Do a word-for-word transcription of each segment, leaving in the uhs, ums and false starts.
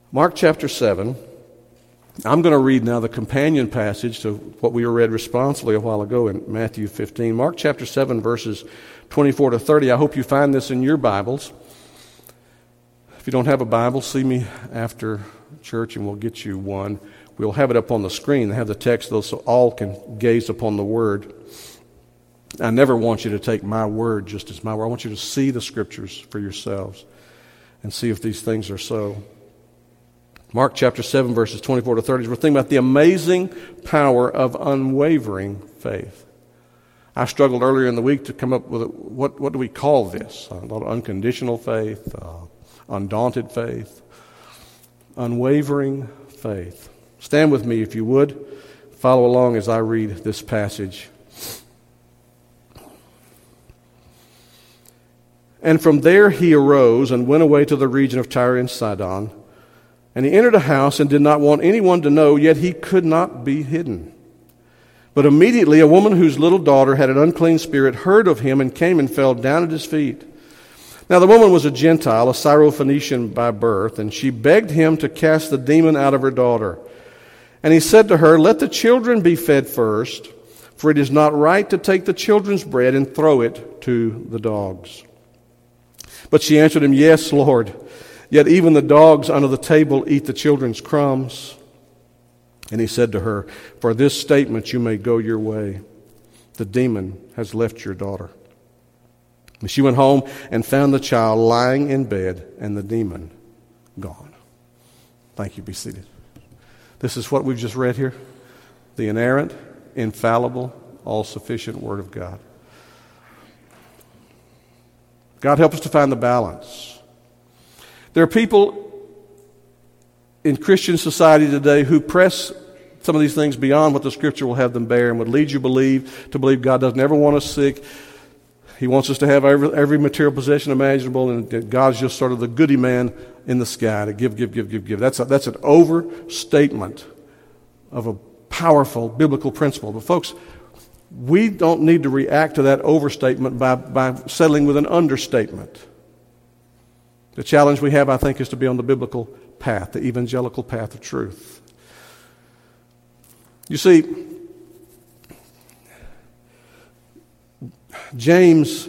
Mark chapter seven. I'm going to read now the companion passage to what we read responsibly a while ago in Matthew fifteen. Mark chapter seven, verses twenty-four to thirty. I hope you find this in your Bibles. If you don't have a Bible, see me after church and we'll get you one. We'll have it up on the screen. They have the text, though, so all can gaze upon the Word. I never want you to take my word just as my word. I want you to see the Scriptures for yourselves and see if these things are so. Mark chapter seven, verses twenty-four to thirty. We're thinking about the amazing power of unwavering faith. I struggled earlier in the week to come up with a, what what do we call this? Uh, unconditional faith, uh, undaunted faith, unwavering faith. Stand with me if you would. Follow along as I read this passage. And from there he arose and went away to the region of Tyre and Sidon. And he entered a house and did not want anyone to know, yet he could not be hidden. But immediately a woman whose little daughter had an unclean spirit heard of him and came and fell down at his feet. Now the woman was a Gentile, a Syrophoenician by birth, and she begged him to cast the demon out of her daughter. And he said to her, "Let the children be fed first, for it is not right to take the children's bread and throw it to the dogs." But she answered him, "Yes, Lord, yet even the dogs under the table eat the children's crumbs." And he said to her, "For this statement you may go your way. The demon has left your daughter." And she went home and found the child lying in bed and the demon gone. Thank you. Be seated. This is what we've just read here. The inerrant, infallible, all-sufficient Word of God. God help us to find the balance. There are people in Christian society today who press some of these things beyond what the Scripture will have them bear and would lead you believe to believe God doesn't ever want us sick. He wants us to have every, every material possession imaginable, and that God's just sort of the goody man in the sky to give, give, give, give, give. That's a, that's an overstatement of a powerful biblical principle. But folks, we don't need to react to that overstatement by, by settling with an understatement. The challenge we have, I think, is to be on the biblical path, the evangelical path of truth. You see, James,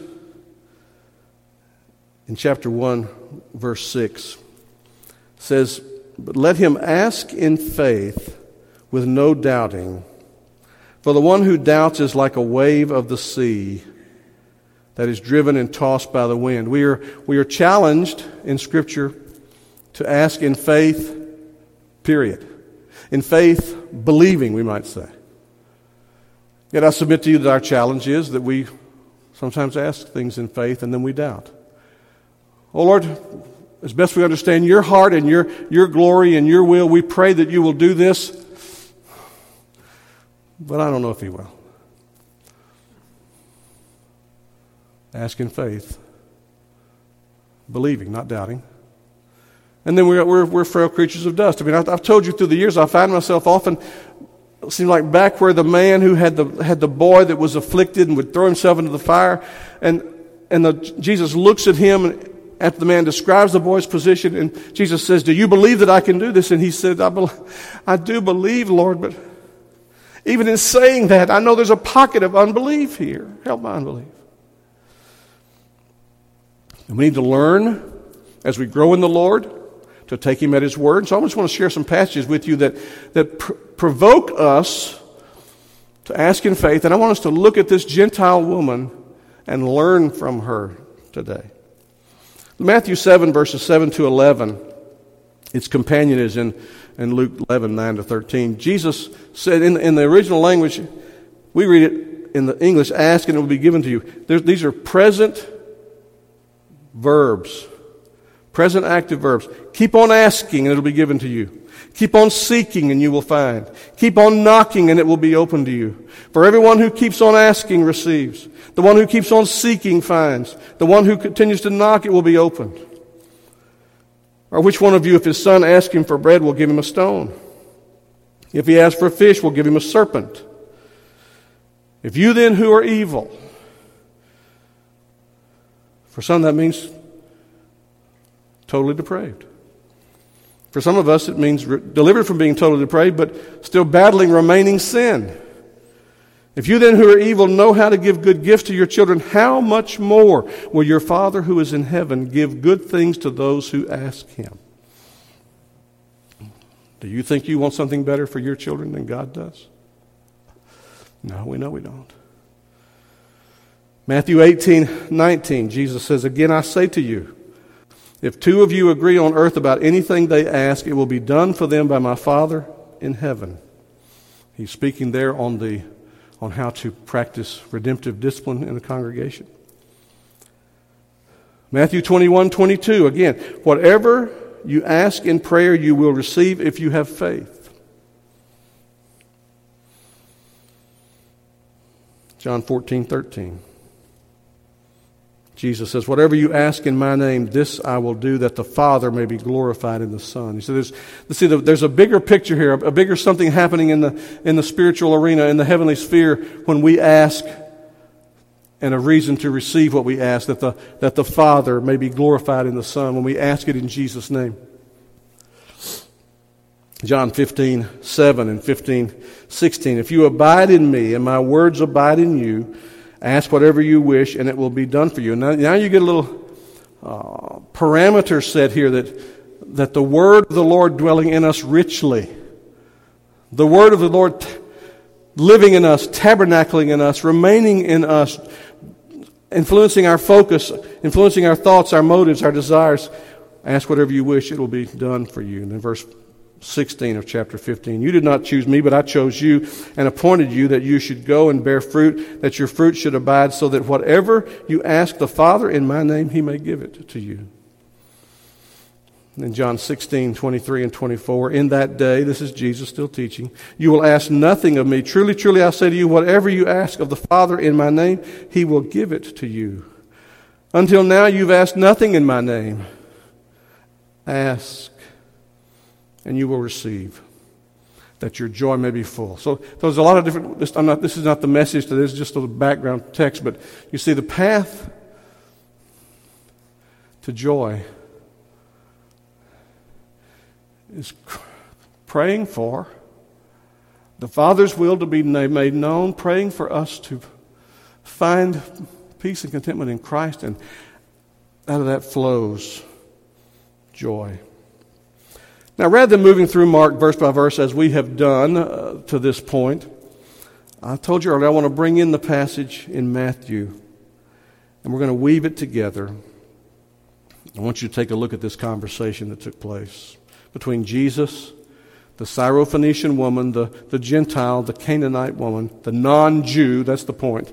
in chapter one, verse six, says, "But let him ask in faith with no doubting. For the one who doubts is like a wave of the sea that is driven and tossed by the wind." We are, we are challenged in Scripture to ask in faith, period. In faith, believing, we might say. Yet I submit to you that our challenge is that we sometimes ask things in faith and then we doubt. Oh Lord, as best we understand your heart and your, your glory and your will, we pray that you will do this, but I don't know if he will. Ask in faith, believing, not doubting. And then we're, we're, we're frail creatures of dust. I mean, I've, I've told you through the years, I find myself often, it seemed like back where the man who had the had the boy that was afflicted and would throw himself into the fire, and and the, Jesus looks at him after the man describes the boy's position, and Jesus says, "Do you believe that I can do this?" And he said, I, be, I do believe, Lord, but even in saying that, I know there's a pocket of unbelief here. Help my unbelief. And we need to learn, as we grow in the Lord, to take Him at His word. So I just want to share some passages with you that, that pr- provoke us to ask in faith. And I want us to look at this Gentile woman and learn from her today. Matthew seven, verses seven to eleven. Its companion is in, in Luke eleven, nine to thirteen. Jesus said in, in the original language, we read it in the English, "Ask and it will be given to you." There's, these are present verbs. Present active verbs. Keep on asking and it will be given to you. Keep on seeking and you will find. Keep on knocking and it will be opened to you. For everyone who keeps on asking receives. The one who keeps on seeking finds. The one who continues to knock, it will be opened. Or which one of you, if his son asks him for bread, will give him a stone? If he asks for a fish, will give him a serpent? If you then who are evil, for some that means totally depraved. For some of us, it means re- delivered from being totally depraved, but still battling remaining sin. If you then who are evil know how to give good gifts to your children, how much more will your Father who is in heaven give good things to those who ask him? Do you think you want something better for your children than God does? No, we know we don't. Matthew eighteen nineteen, Jesus says, "Again I say to you, if two of you agree on earth about anything they ask, it will be done for them by my Father in heaven." He's speaking there on the on how to practice redemptive discipline in the congregation. Matthew twenty-one twenty-two, again, "Whatever you ask in prayer, you will receive if you have faith." John fourteen thirteen. Jesus says, "Whatever you ask in my name, this I will do, that the Father may be glorified in the Son." So there's, see, there's a bigger picture here, a bigger something happening in the in the spiritual arena, in the heavenly sphere, when we ask, and a reason to receive what we ask, that the that the Father may be glorified in the Son when we ask it in Jesus' name. John fifteen seven and fifteen sixteen. "If you abide in me and my words abide in you, ask whatever you wish, and it will be done for you." Now, now you get a little uh, parameter set here that, that the word of the Lord dwelling in us richly, the word of the Lord t- living in us, tabernacling in us, remaining in us, influencing our focus, influencing our thoughts, our motives, our desires. Ask whatever you wish, it will be done for you. And then verse sixteen of chapter fifteen. "You did not choose me, but I chose you and appointed you that you should go and bear fruit, that your fruit should abide, so that whatever you ask the Father in my name, he may give it to you." In John sixteen twenty-three and twenty-four, "In that day," this is Jesus still teaching, "you will ask nothing of me. Truly, truly, I say to you, whatever you ask of the Father in my name, he will give it to you. Until now, you've asked nothing in my name. Ask, and you will receive, that your joy may be full." So there's a lot of different, this, I'm not, this is not the message to this, just a background text, but you see the path to joy is praying for the Father's will to be made known, praying for us to find peace and contentment in Christ, and out of that flows joy. Now, rather than moving through Mark verse by verse as we have done uh, to this point, I told you earlier I want to bring in the passage in Matthew, and we're going to weave it together. I want you to take a look at this conversation that took place between Jesus, the Syrophoenician woman, the, the Gentile, the Canaanite woman, the non-Jew, that's the point.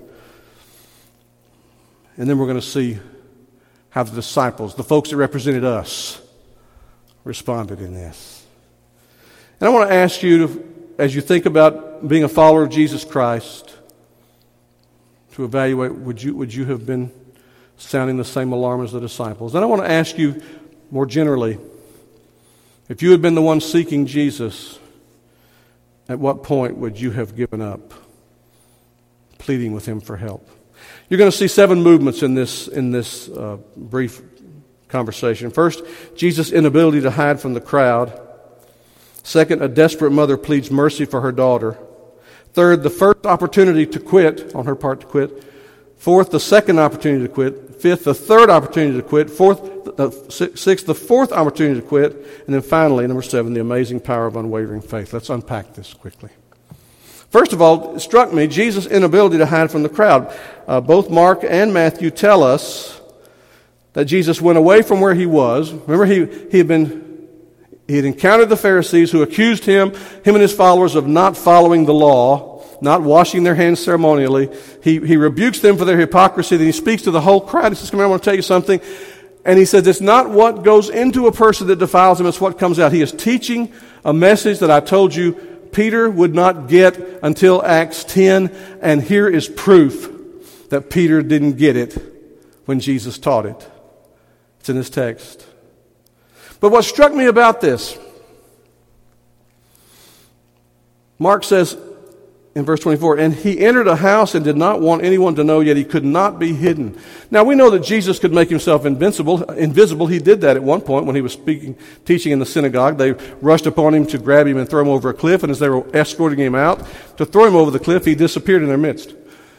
And then we're going to see how the disciples, the folks that represented us, responded in this. And I want to ask you, to, as you think about being a follower of Jesus Christ, to evaluate, would you would you have been sounding the same alarm as the disciples? And I want to ask you more generally, if you had been the one seeking Jesus, at what point would you have given up pleading with him for help? You're going to see seven movements in this in this uh, brief conversation. First, Jesus' inability to hide from the crowd. Second, a desperate mother pleads mercy for her daughter. Third, the first opportunity to quit, on her part to quit. Fourth, the second opportunity to quit. Fifth, the third opportunity to quit. Fourth, the sixth, the fourth opportunity to quit. And then finally, number seven, the amazing power of unwavering faith. Let's unpack this quickly. First of all, it struck me, Jesus' inability to hide from the crowd. Uh, both Mark and Matthew tell us that Jesus went away from where he was. Remember, he, he had been, he had encountered the Pharisees who accused him, him and his followers, of not following the law, not washing their hands ceremonially. He, he rebukes them for their hypocrisy. Then he speaks to the whole crowd. He says, "Come here, I want to tell you something." And he says, it's not what goes into a person that defiles him, it's what comes out. He is teaching a message that I told you Peter would not get until Acts ten. And here is proof that Peter didn't get it when Jesus taught it. It's in this text. But what struck me about this, Mark says, in verse twenty-four, and he entered a house and did not want anyone to know, yet he could not be hidden. Now we know that Jesus could make himself invincible, invisible. He did that at one point when he was speaking, teaching in the synagogue. They rushed upon him to grab him and throw him over a cliff, and as they were escorting him out to throw him over the cliff, he disappeared in their midst.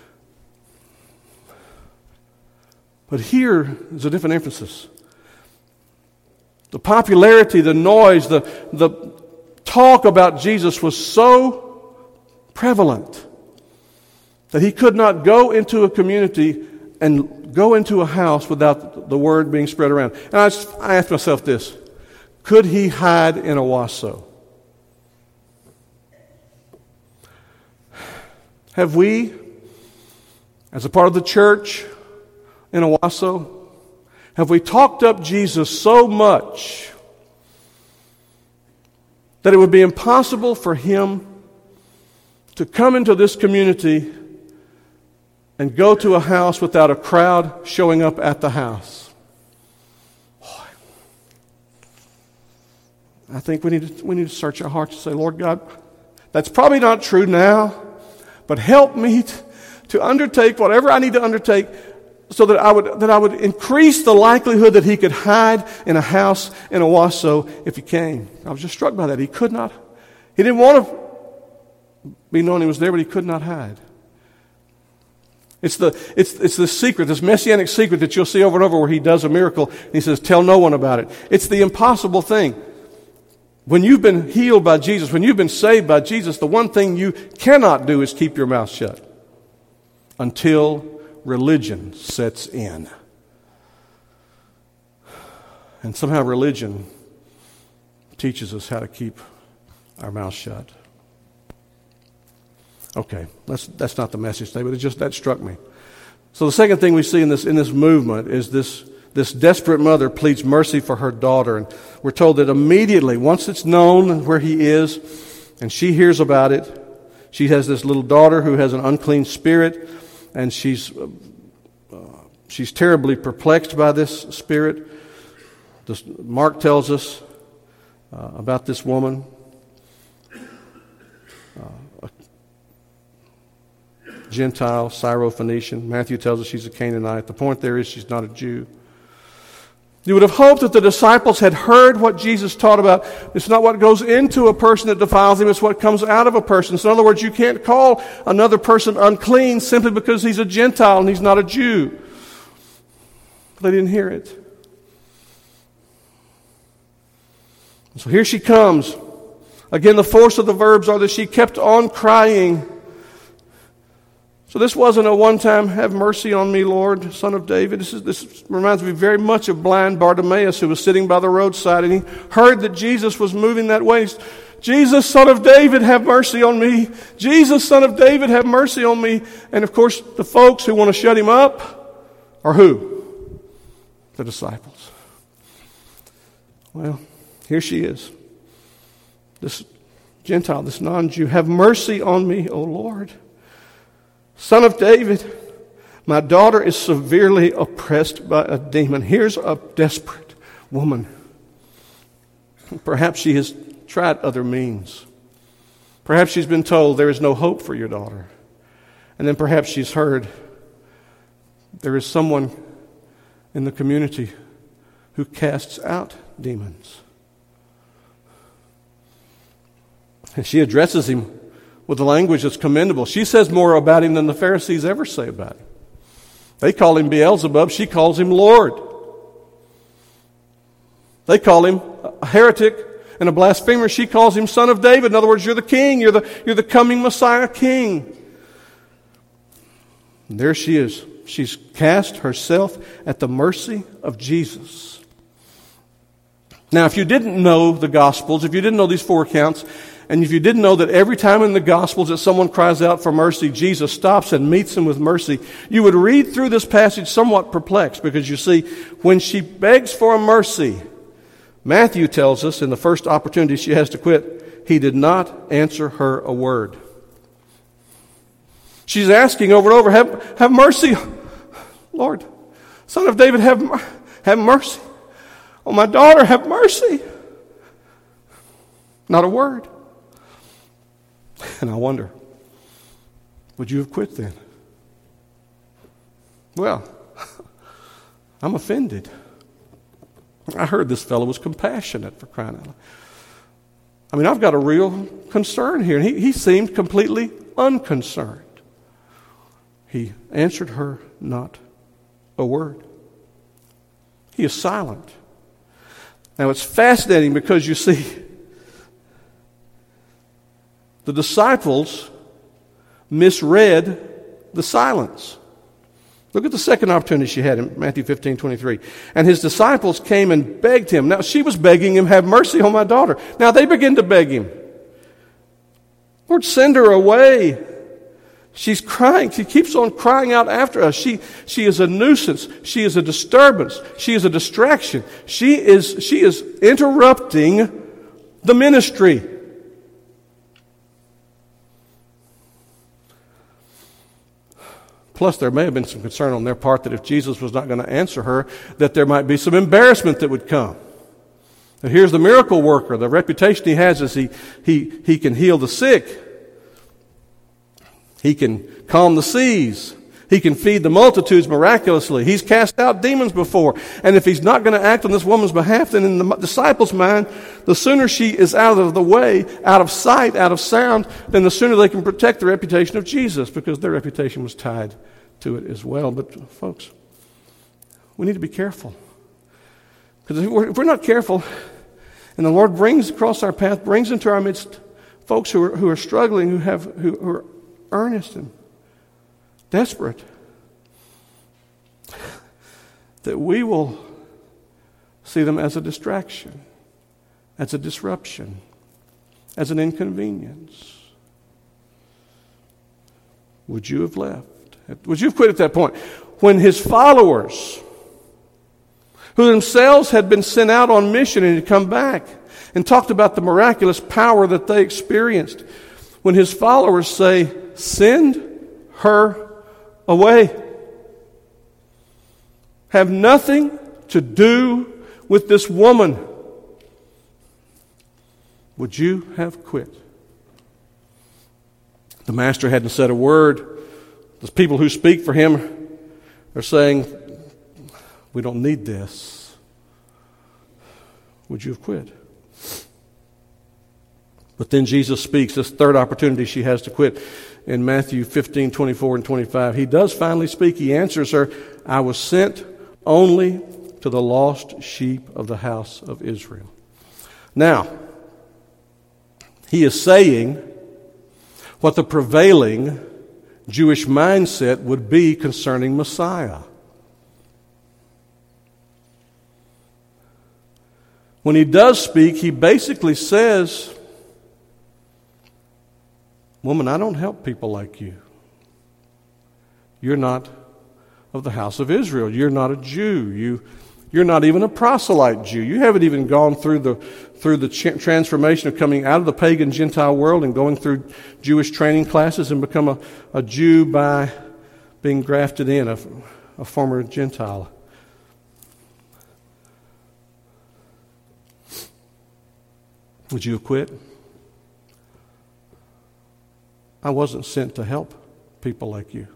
But here is a different emphasis. The popularity, the noise, the, the talk about Jesus was so prevalent that he could not go into a community and go into a house without the word being spread around. And I, just, I asked myself this: could he hide in Owasso? Have we, as a part of the church in Owasso, have we talked up Jesus so much that it would be impossible for him to come into this community and go to a house without a crowd showing up at the house? Boy, I think we need to, we need to search our hearts and say, Lord God, that's probably not true now, but help me to, to undertake whatever I need to undertake so that I would that I would increase the likelihood that he could hide in a house in Owasso if he came. I was just struck by that. He could not. He didn't want to be known he was there, but he could not hide. It's the it's it's the secret, this messianic secret that you'll see over and over where he does a miracle and he says, tell no one about it. It's the impossible thing. When you've been healed by Jesus, when you've been saved by Jesus, the one thing you cannot do is keep your mouth shut until religion sets in. And somehow religion teaches us how to keep our mouth shut. Okay, that's that's not the message today, but it just that struck me. So the second thing we see in this in this movement is this this desperate mother pleads mercy for her daughter, and we're told that immediately, once it's known where he is, and she hears about it, she has this little daughter who has an unclean spirit, and she's uh, she's terribly perplexed by this spirit. This, Mark tells us uh, about this woman. Gentile, Syro-Phoenician. Matthew tells us she's a Canaanite. The point there is she's not a Jew. You would have hoped that the disciples had heard what Jesus taught about. It's not what goes into a person that defiles him, it's what comes out of a person. So in other words, you can't call another person unclean simply because he's a Gentile and he's not a Jew. They didn't hear it. So here she comes. Again, the force of the verbs are that she kept on crying. So this wasn't a one-time, have mercy on me, Lord, Son of David. This, is, this reminds me very much of blind Bartimaeus, who was sitting by the roadside, and he heard that Jesus was moving that way. Jesus, Son of David, have mercy on me. Jesus, Son of David, have mercy on me. And of course, the folks who want to shut him up are who? The disciples. Well, here she is. This Gentile, this non-Jew, have mercy on me, O Lord. Son of David, my daughter is severely oppressed by a demon. Here's a desperate woman. Perhaps she has tried other means. Perhaps she's been told there is no hope for your daughter. And then perhaps she's heard there is someone in the community who casts out demons. And she addresses him with the language that's commendable. She says more about him than the Pharisees ever say about him. They call him Beelzebub. She calls him Lord. They call him a heretic and a blasphemer. She calls him Son of David. In other words, you're the king. You're the, you're the coming Messiah king. And there she is. She's cast herself at the mercy of Jesus. Now, if you didn't know the Gospels, if you didn't know these four accounts, and if you didn't know that every time in the Gospels that someone cries out for mercy, Jesus stops and meets them with mercy, you would read through this passage somewhat perplexed, because you see, when she begs for a mercy, Matthew tells us in the first opportunity she has to quit, he did not answer her a word. She's asking over and over, have, have mercy, Lord, Son of David, have, have mercy. Oh, my daughter, have mercy. Not a word. And I wonder, Would you have quit then? Well, I'm offended. I heard this fellow was compassionate, for crying out loud. I mean, I've got a real concern here. And he, he seemed completely unconcerned. He answered her not a word. He is silent. Now, it's fascinating because you see, the disciples misread the silence. Look at the second opportunity she had in Matthew fifteen twenty-three. And his disciples came and begged him. Now, she was begging him, have mercy on my daughter. Now, they begin to beg him. Lord, send her away. She's crying. She keeps on crying out after us. She, she is a nuisance. She is a disturbance. She is a distraction. She is, she is interrupting the ministry. Plus, there may have been some concern on their part that if Jesus was not going to answer her, that there might be some embarrassment that would come. And here's the miracle worker. The reputation he has is he, he, he can heal the sick. He can calm the seas. He can feed the multitudes miraculously. He's cast out demons before. And if he's not going to act on this woman's behalf, then in the disciples' mind, the sooner she is out of the way, out of sight, out of sound, then the sooner they can protect the reputation of Jesus, because their reputation was tied to it as well. But folks, we need to be careful. Because if we're, if we're not careful, and the Lord brings across our path, brings into our midst folks who are, who are struggling, who have who, who are earnest and desperate, that we will see them as a distraction, as a disruption, as an inconvenience. Would you have left? Would you have quit at that point? When his followers, who themselves had been sent out on mission and had come back and talked about the miraculous power that they experienced, when his followers say, send her away. Have nothing to do with this woman. Would you have quit? The master hadn't said a word. The people who speak for him are saying, we don't need this. Would you have quit? But then Jesus speaks, this third opportunity she has to quit. In Matthew fifteen, twenty-four and twenty-five, he does finally speak. He answers her, I was sent only to the lost sheep of the house of Israel. Now, he is saying what the prevailing Jewish mindset would be concerning Messiah. When he does speak, he basically says, woman, I don't help people like you. You're not of the house of Israel. You're not a Jew. You, you're not even a proselyte Jew. You haven't even gone through the through the ch- transformation of coming out of the pagan Gentile world and going through Jewish training classes and become a, a Jew by being grafted in, a, a former Gentile. Would you have quit? I wasn't sent to help people like you.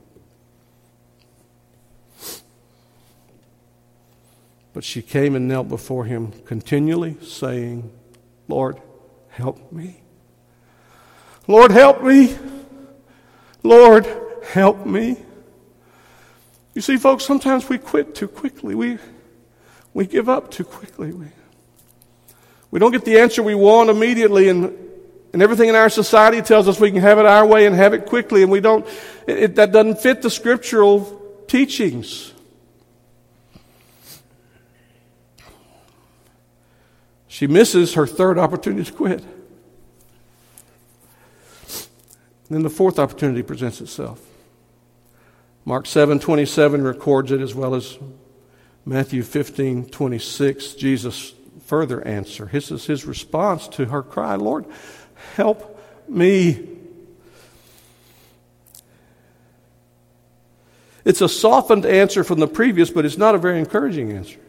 But she came and knelt before him, continually saying, Lord, help me. Lord, help me. Lord, help me. You see, folks, sometimes we quit too quickly. We, we give up too quickly. We, we don't get the answer we want immediately, and And everything in our society tells us we can have it our way and have it quickly, and we don't. It, it, that doesn't fit the scriptural teachings. She misses her third opportunity to quit. Then the fourth opportunity presents itself. Mark seven twenty-seven records it, as well as Matthew fifteen twenty-six. Jesus' further answer. This is his response to her cry, Lord, help me. It's a softened answer from the previous, but it's not a very encouraging answer.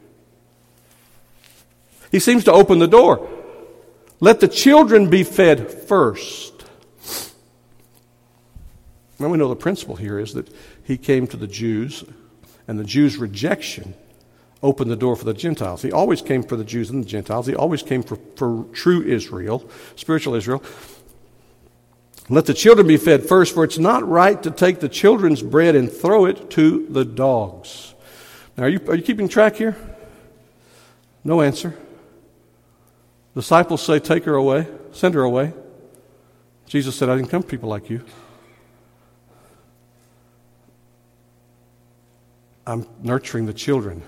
He seems to open the door. Let the children be fed first. Well, we know the principle here is that he came to the Jews, and the Jews' rejection opened the door for the Gentiles. He always came for the Jews and the Gentiles. He always came for, for true Israel, spiritual Israel. Let the children be fed first, for it's not right to take the children's bread and throw it to the dogs. Now, are you, are you keeping track here? No answer. Disciples say, take her away, send her away. Jesus said, I didn't come for people like you. I'm nurturing the children,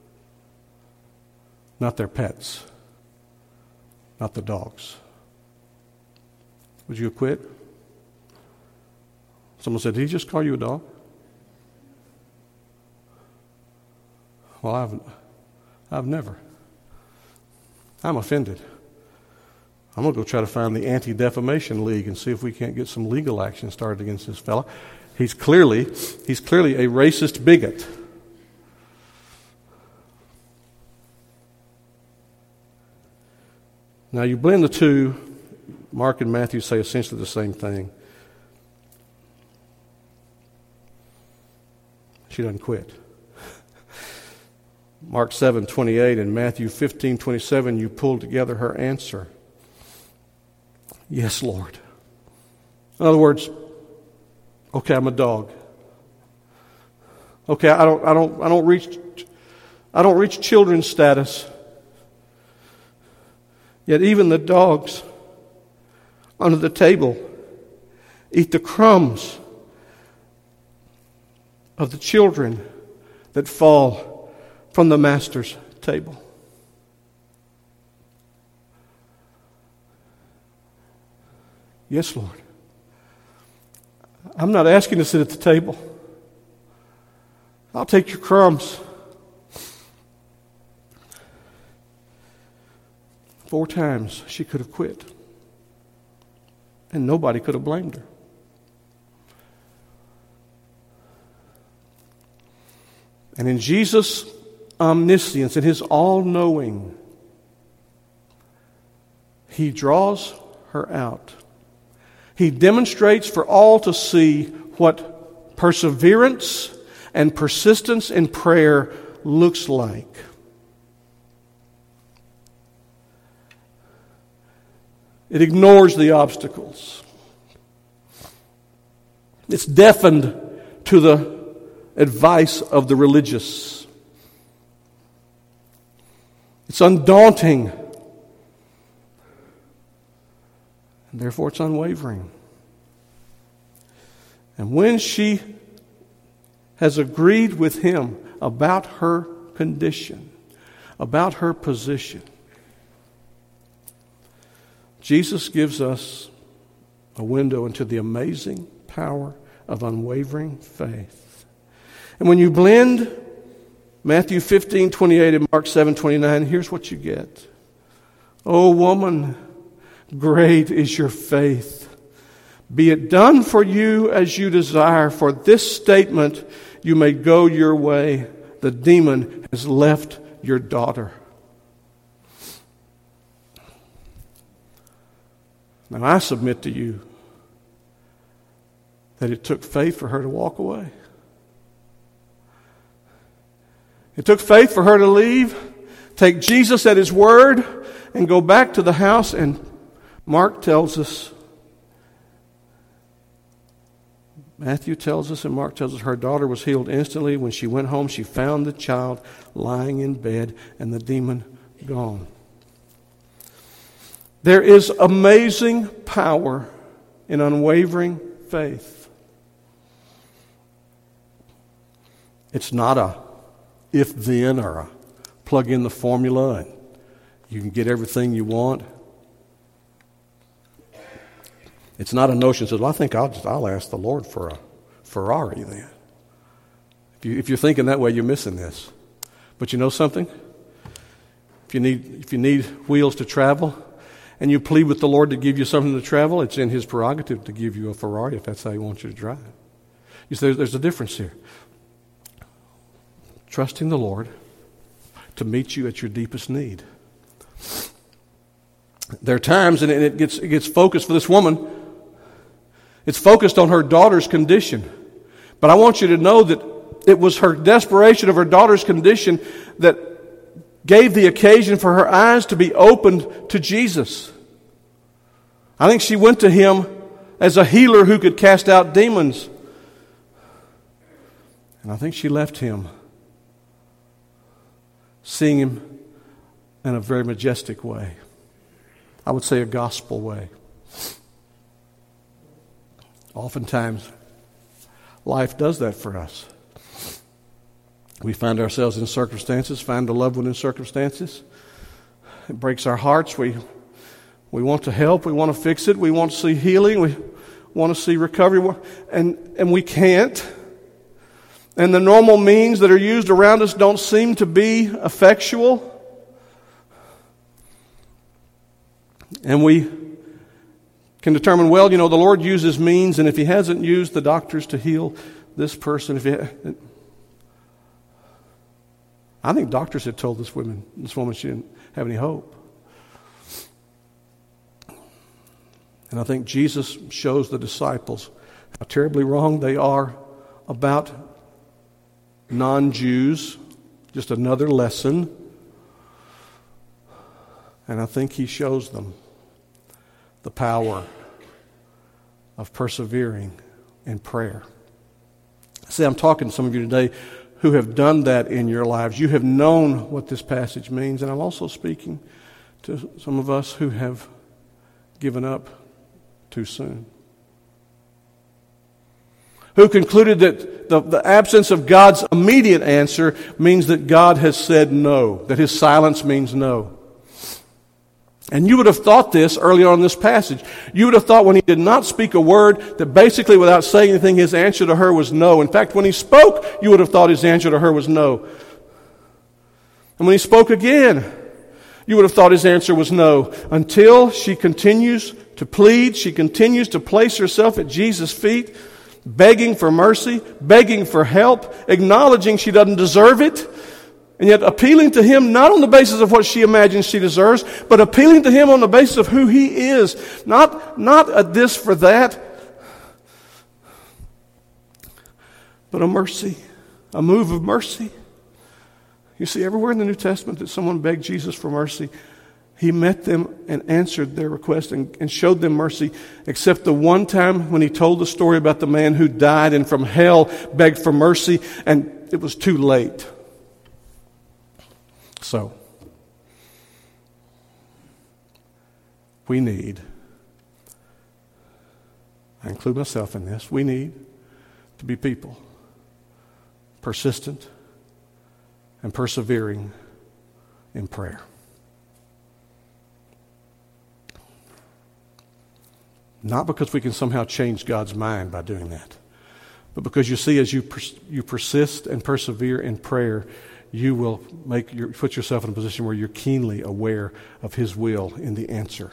not their pets, not the dogs. Would you quit? Someone said, did he just call you a dog? Well, I've, I've never. I'm offended. I'm going to go try to find the Anti-Defamation League and see if we can't get some legal action started against this fella. He's clearly, he's clearly a racist bigot. Now you blend the two, Mark and Matthew say essentially the same thing. She doesn't quit. Mark seven twenty-eight and Matthew fifteen twenty-seven, you pulled together her answer. Yes, Lord. In other words, okay, I'm a dog. Okay, I don't I don't I don't reach I don't reach children's status. Yet even the dogs under the table eat the crumbs of the children that fall from the master's table. Yes, Lord. I'm not asking to sit at the table. I'll take your crumbs. Four times she could have quit. And nobody could have blamed her. And in Jesus' omniscience, in his all-knowing, he draws her out. He demonstrates for all to see what perseverance and persistence in prayer looks like. It ignores the obstacles. It's deafened to the advice of the religious. It's undaunting. And therefore it's unwavering. And when she has agreed with him about her condition, about her position, Jesus gives us a window into the amazing power of unwavering faith. And when you blend Matthew fifteen twenty-eight and Mark seven twenty-nine, here's what you get. O woman, great is your faith. Be it done for you as you desire. For this statement you may go your way. The demon has left your daughter. Now I submit to you that it took faith for her to walk away. It took faith for her to leave, take Jesus at his word, and go back to the house. And Mark tells us, Matthew tells us, and Mark tells us her daughter was healed instantly. When she went home, she found the child lying in bed and the demon gone. There is amazing power in unwavering faith. It's not a if-then or a plug in the formula and you can get everything you want. It's not a notion that says, well, I think I'll just I'll ask the Lord for a Ferrari then. If you if you're thinking that way, you're missing this. But you know something? If you need if you need wheels to travel and you plead with the Lord to give you something to travel, it's in his prerogative to give you a Ferrari if that's how he wants you to drive. You see, there's, there's a difference here. Trusting the Lord to meet you at your deepest need. There are times, and it gets it gets focused for this woman. It's focused on her daughter's condition. But I want you to know that it was her desperation of her daughter's condition that gave the occasion for her eyes to be opened to Jesus. I think she went to him as a healer who could cast out demons. And I think she left him seeing him in a very majestic way. I would say a gospel way. Oftentimes, life does that for us. We find ourselves in circumstances, find a loved one in circumstances. It breaks our hearts. We we want to help. We want to fix it. We want to see healing. We want to see recovery. And, and we can't. And the normal means that are used around us don't seem to be effectual. And we can determine, well, you know, the Lord uses means, and if He hasn't used the doctors to heal this person, if He, I think doctors had told this woman, this woman she didn't have any hope. And I think Jesus shows the disciples how terribly wrong they are about non-Jews. Just another lesson. And I think He shows them the power of persevering in prayer. See, I'm talking to some of you today who have done that in your lives. You have known what this passage means, and I'm also speaking to some of us who have given up too soon. Who concluded that the, the absence of God's immediate answer means that God has said no, that His silence means no. And you would have thought this early on in this passage. You would have thought when He did not speak a word, that basically without saying anything, His answer to her was no. In fact, when He spoke, you would have thought His answer to her was no. And when He spoke again, you would have thought His answer was no. Until she continues to plead, she continues to place herself at Jesus' feet, begging for mercy, begging for help, acknowledging she doesn't deserve it, and yet appealing to Him not on the basis of what she imagines she deserves, but appealing to Him on the basis of who He is. Not, not a this for that, but a mercy, a move of mercy. You see, everywhere in the New Testament that someone begged Jesus for mercy, He met them and answered their request and, and showed them mercy, except the one time when He told the story about the man who died and from hell begged for mercy, and it was too late. So, we need, I include myself in this, we need to be people, persistent and persevering in prayer. Not because we can somehow change God's mind by doing that, but because you see, as you pers- you persist and persevere in prayer, you will make your, put yourself in a position where you're keenly aware of His will in the answer.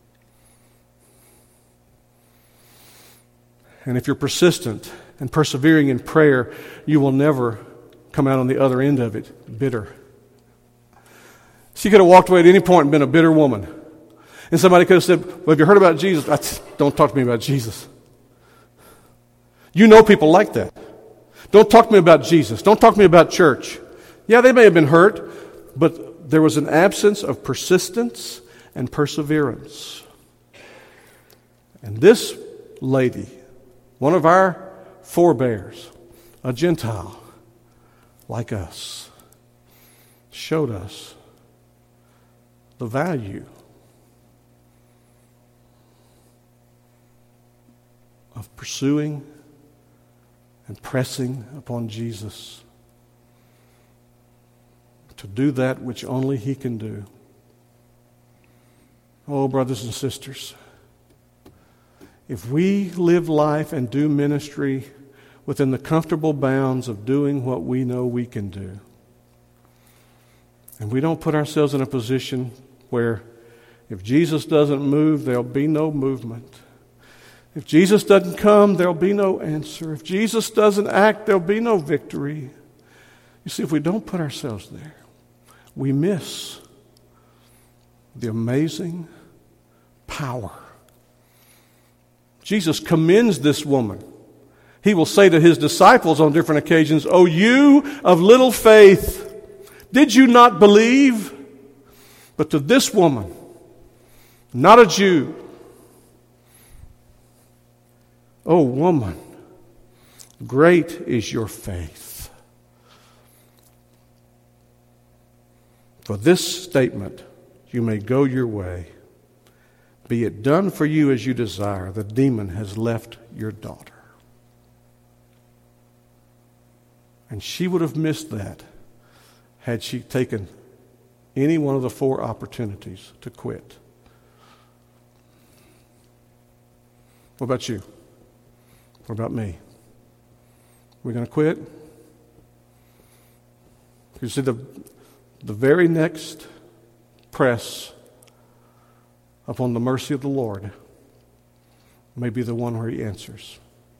And if you're persistent and persevering in prayer, you will never come out on the other end of it bitter. She could have walked away at any point and been a bitter woman. And somebody could have said, well, have you heard about Jesus? That's, don't talk to me about Jesus. You know people like that. Don't talk to me about Jesus. Don't talk to me about church. Yeah, they may have been hurt, but there was an absence of persistence and perseverance. And this lady, one of our forebears, a Gentile like us, showed us the value of pursuing and pressing upon Jesus to do that which only He can do. Oh, brothers and sisters, if we live life and do ministry within the comfortable bounds of doing what we know we can do, and we don't put ourselves in a position where if Jesus doesn't move, there'll be no movement. If Jesus doesn't come, there'll be no answer. If Jesus doesn't act, there'll be no victory. You see, if we don't put ourselves there, we miss the amazing power Jesus commends this woman. He will say to his disciples on different occasions, "O you of little faith, did you not believe?" But to this woman, not a Jew, "O woman, great is your faith." For this statement, "You may go your way. Be it done for you as you desire. The demon has left your daughter." And she would have missed that had she taken any one of the four opportunities to quit. What about you? What about me? We're going to quit? You see, the, the very next press upon the mercy of the Lord may be the one where he answers.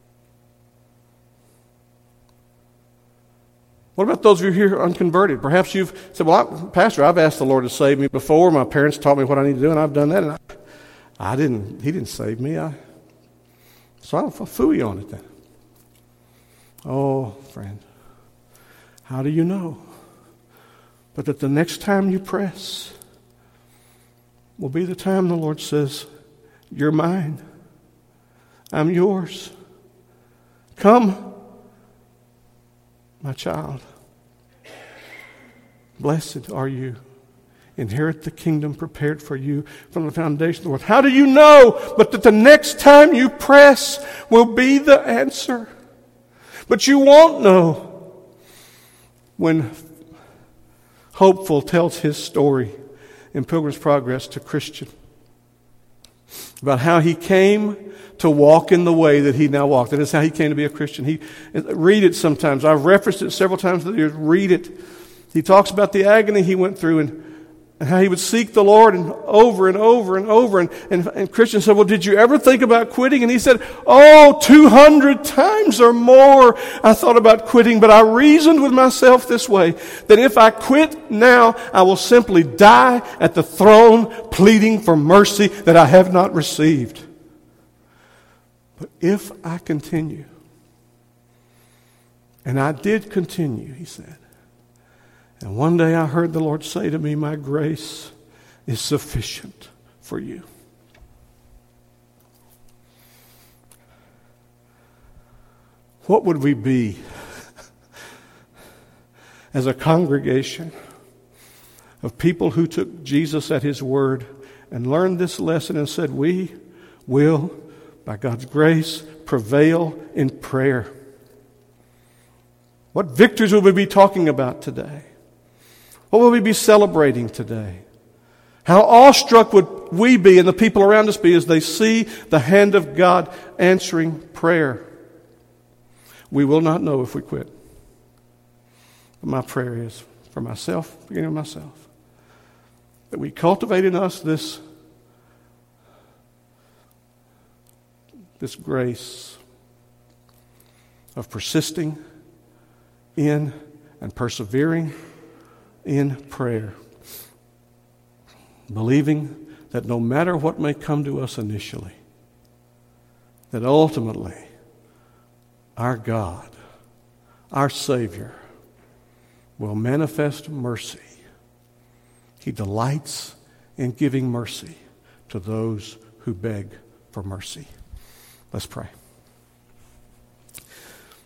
What about those of you here unconverted? Perhaps you've said, "Well, I, Pastor, I've asked the Lord to save me before. My parents taught me what I need to do, and I've done that. And I, I didn't. He didn't save me. I, so I'll fool you on it then." Oh, friend, how do you know? But that the next time you press will be the time the Lord says, "You're mine. I'm yours. Come, my child. Blessed are you. Inherit the kingdom prepared for you from the foundation of the world." How do you know? But that the next time you press will be the answer. But you won't know when Hopeful tells his story in Pilgrim's Progress to Christian about how he came to walk in the way that he now walked. That is how he came to be a Christian. He read it sometimes. I've referenced it several times through the years. Read it. He talks about the agony he went through and, and how he would seek the Lord and over and over and over. And, and, and Christian said, "Well, did you ever think about quitting?" And he said, "Oh, two hundred times or more I thought about quitting, but I reasoned with myself this way, that if I quit now, I will simply die at the throne pleading for mercy that I have not received. But if I continue," and I did continue, he said, "and one day I heard the Lord say to me, 'My grace is sufficient for you.'" What would we be as a congregation of people who took Jesus at his word and learned this lesson and said, "We will, by God's grace, prevail in prayer"? What victories will we be talking about today? What will we be celebrating today? How awestruck would we be and the people around us be as they see the hand of God answering prayer? We will not know if we quit. But my prayer is for myself, beginning with myself, that we cultivate in us this, this grace of persisting in and persevering in prayer, believing that no matter what may come to us initially, that ultimately our God, our Savior, will manifest mercy. He delights in giving mercy to those who beg for mercy. Let's pray.